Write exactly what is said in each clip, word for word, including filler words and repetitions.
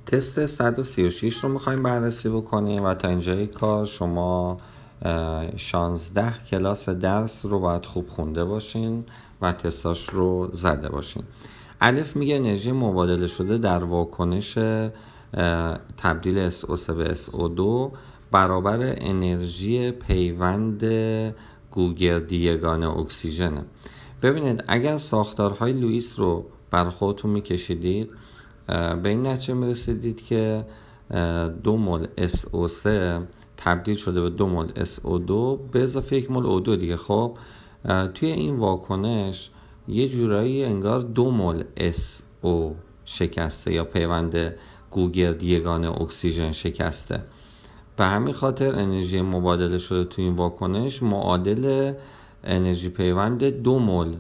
تست صد و سی و شش رو میخوایم بررسی بکنیم و تا اینجای کار شما شانزده کلاس درس رو باید خوب خونده باشین و تستاش رو زده باشین. الف میگه انرژی مبادله شده در واکنش تبدیل اس او سه به اس او دو برابر انرژی پیوند گوگردی یگانه اکسیژنه. ببینید اگر ساختارهای لوئیس رو بر خودتون میکشیدید به این نتیجه میرسیدید که دو مول اس او سه تبدیل شده به دو مول اس او دو به اضافه یک مول او دو دیگه. خب توی این واکنش یه جورایی انگار دو مول اس او شکسته یا پیوند گوگردی یگانه اکسیژن شکسته. به همین خاطر انرژی مبادله شده توی این واکنش معادل انرژی پیوند دو مول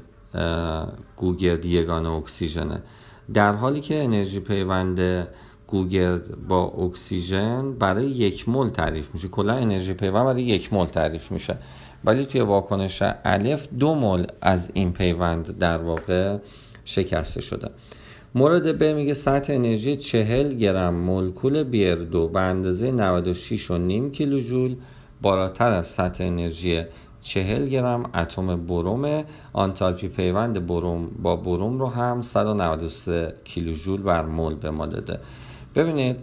گوگردی یگانه اکسیژنه، در حالی که انرژی پیوند گوگرد با اکسیژن برای یک مول تعریف میشه. کلا انرژی پیوند برای یک مول تعریف میشه، ولی توی واکنش الف دو مول از این پیوند در واقع شکسته شده. مورد ب میگه سطح انرژی چهل گرم مولکول بی ار دو به اندازه نود و شش و نیم کیلوژول بالاتر از سطح انرژی چهل گرم اتم بروم. آنتالپی پیوند بروم با بروم رو هم صد و نود و سه کیلوژول بر مول به ما داده. ببینید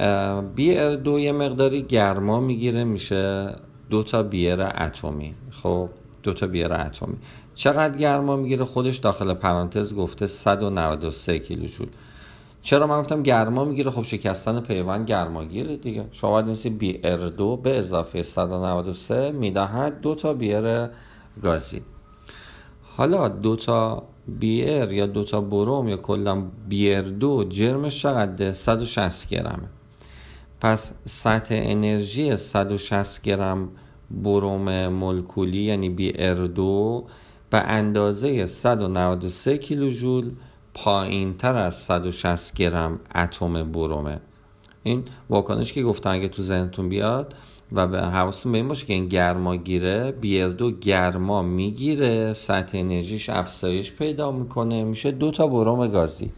بی ار دو یه مقداری گرما میگیره، میشه دو تا بیر اتمی. خب دو تا بیر اتمی چقدر گرما میگیره؟ خودش داخل پرانتز گفته صد و نود و سه کیلوژول. چرا من گفتم گرما میگیره؟ خب شکستن پیوند گرماگیره دیگه. شما باید مثل بی ار دو به اضافه صد و نود و سه میدهد دو تا بیر گازی. حالا دو تا بیر یا دو تا بروم یا کلا بیر دو جرمش چقدره؟ صد و شصت گرمه. پس سطح انرژی صد و شصت گرم بروم مولکولی یعنی بی ار دو به اندازه صد و نود و سه کیلوژول پایین تر از صد و شصت گرم اتم برومه. این واکنش که گفتم اگه تو ذهنتون بیاد و به حواستون به این باشه که این گرما گیره، بی ار دو گرما میگیره، سطح انرژیش افزایش پیدا میکنه، میشه دو تا بروم گازی.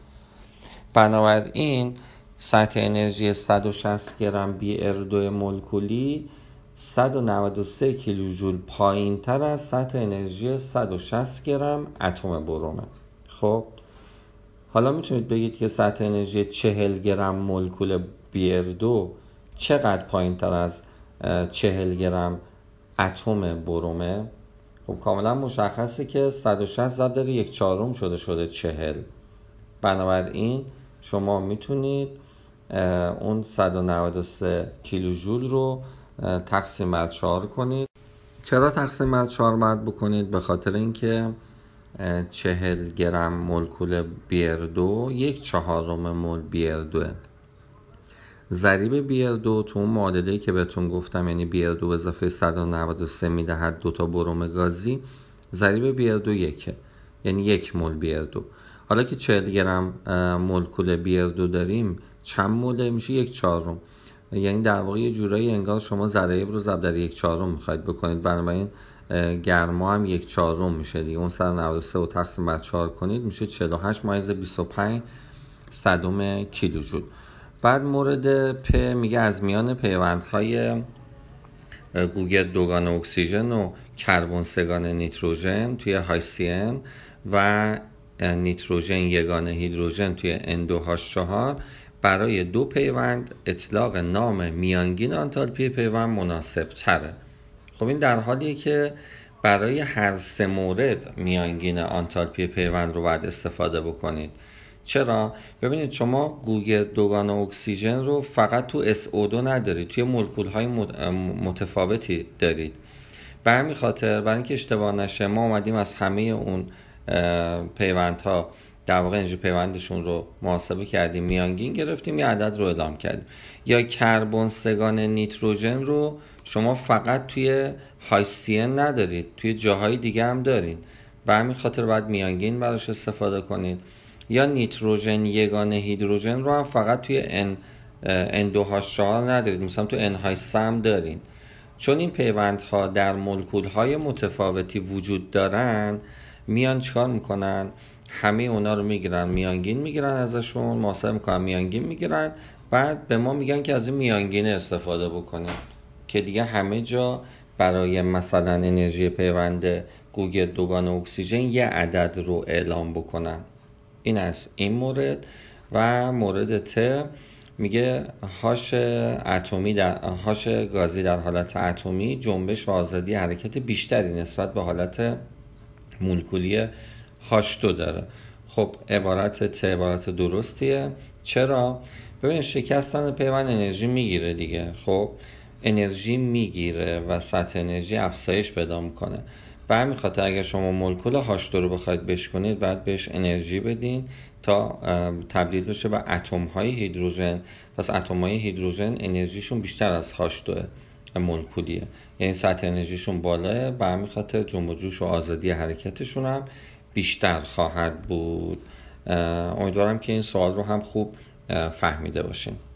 بنابراین سطح انرژی صد و شصت گرم بی ار دو مولکولی صد و نود و سه کیلوژول پایین تر از سطح انرژی صد و شصت گرم اتم برومه. خب حالا میتونید بگید که سطح انرژی چهل گرم مولکول بی ار دو چقدر پایین تر از چهل گرم اتم برومه؟ خب کاملا مشخصه که صد و شصت ضرب در یک چهارم شده شده چهل. بنابراین شما میتونید اون صد و نود و سه کیلوژول رو تقسیم بر چهار کنید. چرا تقسیم بر چهار باید بکنید؟ به خاطر اینکه چهل گرم مولکول بی ار دو یک چهارم مول بی ار دو. ضریب بی ار دو تو اون معادله‌ای که بهتون گفتم، یعنی بی ار دو به اضافه صد و نود و سه میدهد دو تا بروم گازی، ضریب بی ار دو یکه، یعنی یک مول بی ار دو. حالا که چهل گرم مولکول بی ار دو داریم چند موله؟ میشه یک چهارم. یعنی در واقع یه جورایی انگار شما ضریب رو ضرب در یک چهارم میخواید بکنید. بنابراین گرما هم یک چهارم میشه دیگه. اون صد و نود و سه رو تقسیم بر چهار کنید میشه چهل و هشت ممیز بیست و پنج صدم کیلوژول. بعد مورد پ میگه از میان پیوندهای گوگرد دوگان اکسیژن و کربن سگان نیتروژن توی های سی ان و نیتروژن یگانه هیدروژن توی ان دو هاش چهار برای دو پیوند اطلاق نام میانگین آنتالپی پیوند مناسب تره. خب این در حالیه که برای هر سه مورد میانگین آنتالپی پیوند رو باید استفاده بکنید. چرا؟ ببینید شما گوگرد دوگان اکسیژن رو فقط تو اس او دو ندارید، توی مولکول های متفاوتی دارید. به همین خاطر برای اینکه اشتباه نشه ما اومدیم از همه اون پیوندها در واقع انرژی پیوندشون رو محاسبه کردیم، میانگین گرفتیم، یه عدد رو اعلام کردیم. یا کربن سگان نیتروژن رو شما فقط توی های سی ان ندارید، توی جاهای دیگه هم دارید، به همین خاطر باید میانگین براش استفاده کنید. یا نیتروژن یگانه هیدروژن رو هم فقط توی ان ان دو هاش چهار ندارید، مثلا تو ان های سه هم دارین. چون این پیوندها در مولکول های متفاوتی وجود دارن، میان چیکار میکنن؟ همه اونا رو میگیرن میانگین میگیرن ازشون، محاسبه میکنن میانگین میگیرن، بعد به ما میگن که از این میانگینه استفاده بکنیم که دیگه همه جا برای مثلا انرژی پیوند گوگل دوگان اکسیژن یه عدد رو اعلام بکنن. این از این مورد. و مورد ت میگه هاش اتمی در هاش گازی در حالت اتمی جنبش و آزادی حرکت بیشتری نسبت به حالت مولکولی هاش دو داره. خب عبارت ت عبارت درستیه. چرا؟ ببین شکستن پیوند انرژی میگیره دیگه. خب انرژی میگیره و سطح انرژی افزایش پیدا میکنه. به همین خاطر اگر شما مولکول هاش دو رو بخواید بشکنید بعد بهش انرژی بدین تا تبدیل بشه به اتم های هیدروژن. پس اتم های هیدروژن انرژیشون بیشتر از هاش دو مولکولیه، یعنی سطح انرژیشون بالاه، به همین خاطر جنب و جوش و آزادی حرکتشون هم بیشتر خواهد بود. امیدوارم که این سوال رو هم خوب فهمیده باشین.